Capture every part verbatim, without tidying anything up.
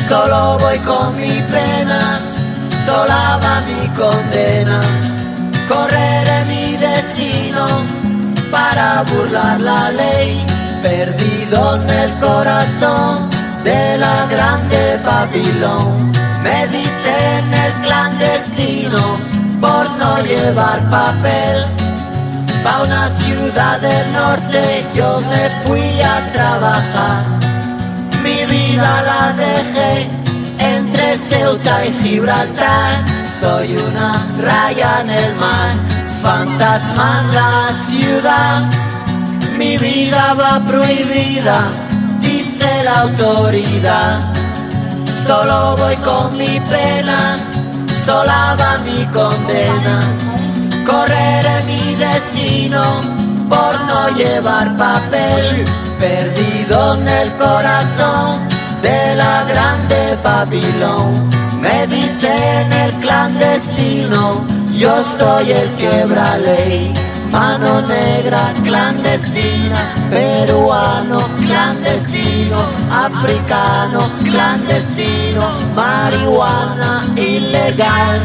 Solo voy con mi pena, sola va mi condena. Correré mi destino para burlar la ley, perdido en el corazón de la grande Babilón. Me dicen el clandestino por no llevar papel. Pa' una ciudad del norte yo me fui a trabajar. Mi vida la dejé entre Ceuta y Gibraltar. Soy una raya en el mar, fantasma en la ciudad. Mi vida va prohibida, dice la autoridad. Solo voy con mi pena, sola va mi condena. Correré mi destino por no llevar papel, perdido en el corazón de la grande Babilón. Me dicen el clandestino, yo soy el quebra ley. Mano negra clandestina, peruano clandestino, africano clandestino, marihuana ilegal.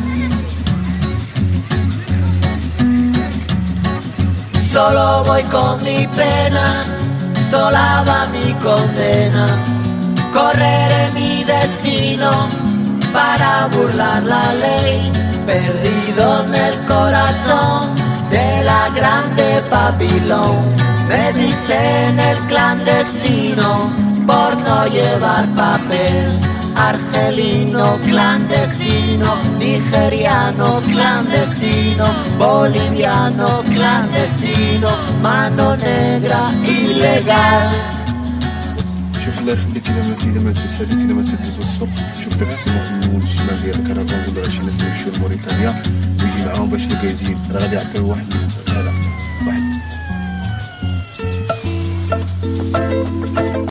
Solo voy con mi pena, sola va mi condena. Correré mi destino para burlar la ley, perdido en el corazón de la grande Babilón. Me dicen el clandestino por no llevar papel. Argelino clandestino, nigeriano clandestino, boliviano clandestino, mano negra ilegal. شوف الله يخليك الا ما اذا ما تساليت الا ما تدوز الصبح شوف داك السماء في المول الشمال ديال الكرفان ولا شي ناس يمشيو لموريتانيا ويجي معاهم باش الكايزين راه غادي يعطيو واحد هذا واحد